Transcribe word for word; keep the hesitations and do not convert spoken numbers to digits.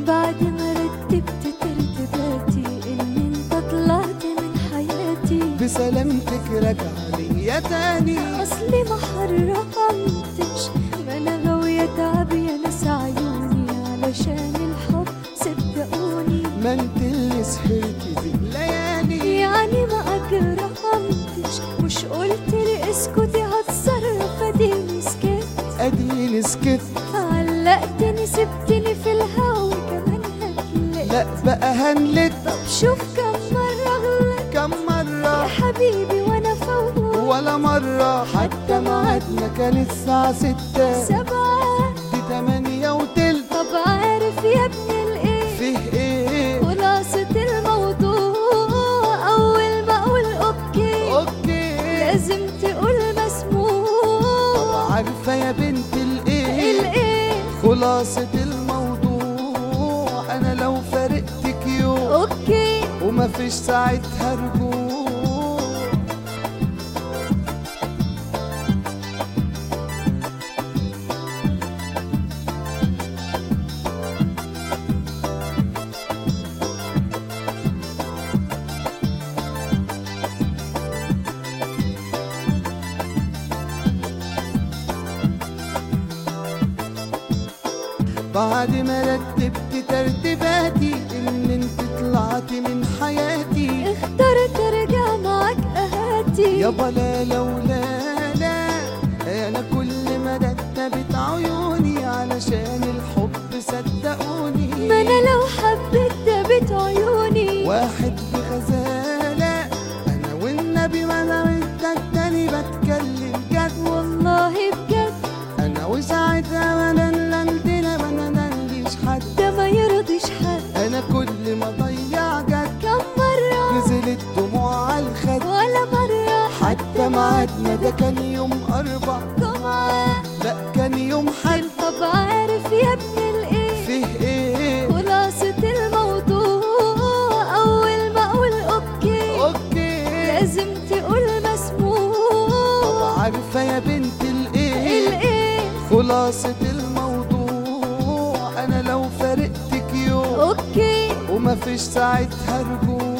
بعد ما رتبت ترتيباتي ان انت طلعت من حياتي، بسلامتك راجع ليا تاني. اصلي ما حرمتش، ما انا غاوية تعب يا ناس عيوني علشان الحب صدقوني. ما انت اللي سهرتي دي الليالي، يعني ما اجرمتش، مش قلت لي اسكتي هتصرف اديني سكت. اديني سكت، علقتني سبتني في الهوا كمان هتلت. لا بقى هنلت. طب شوف كم مرة غلط، كم مرة يا حبيبي وانا فوق ولا مرة. حتى ميعادنا كان الساعة ستة، سبعة دي تمانية وتلت. طب عارف يا ابن الايه فيه ايه خلاصة الموضوع؟ اول ما اقول اوكي اوكي لازم تقول مسموع. طب عارفة يا بنت الايه الايه خلاصة الموضوع؟ انا لو فارقتك يوم اوكي ومفيش ساعتها رجوع. بعد ما رتبت ترتيباتي ان انت طلعتي من حياتي، اخترت ارجع معاك اهاتي. يابا لا لولا لا، انا كل ما رتبت عيوني علشان الحب صدقوني. ما انا لو حبيت دبت عيوني واحد بغزالة، انا والنبي ما انا ودك تاني بتكلم جد والله بجد. انا وساعتها ما نلندنا ما نلنديش حد، ده ما يرضيش حد. انا كل ما ضيع جد كم مرة نزلت دموع على الخد. ولا مرة حتى ميعادنا ده كان يوم اربع، جمعة لا كان يوم حد. طب عارف يا ابن الايه فيه ايه خلاصة الموضوع؟ اول ما اقول اوكي اوكي لازم تقول مسموع. طب عارفة يا بنت الايه الايه خلاصة الموضوع؟ انا لو فارقتك يوم اوكي ومفيش ساعتها رجوع.